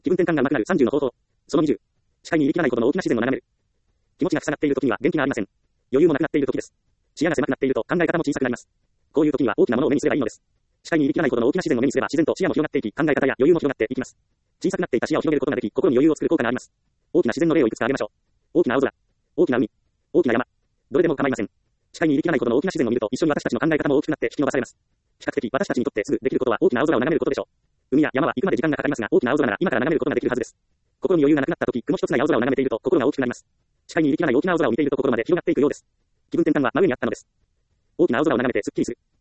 気分転換が上手くなる30の方法。その20。視界に入りきらないことの大きな自然を眺める。気持ちが塞がっている時には元気がありません。余裕もなくなっている時です。視野が狭くなっていると考え方も小さくなります。こういう時には大きなものを目にすればいいのです。視界に入りきらないことの大きな自然を目にすれば自然と視野も広がっていき、考え方や余裕も広がっていきます。小さくなっていた視野を広げることができ、心に余裕を作る効果があります。大きな自然の例をいくつか挙げましょう。大きな青空、大きな海、大きな山。どれでも構いません。視界に入りきらないことの大きな自然を見ると、一緒に私たちの考え方も大きくなって引き伸ばされます。比較的私たちにとってすぐできることは大きな青空を眺めることでしょう。海や山は行くまで時間がかかりますが、大きな青空なら今から眺めることができるはずです。心に余裕がなくなった時、雲一つない青空を眺めていると心が大きくなります。視界に入りきらない大きな青空を見ていると心まで広がっていくようです。気分転換は真上にあったのです。大きな青空を眺めてすっきりする。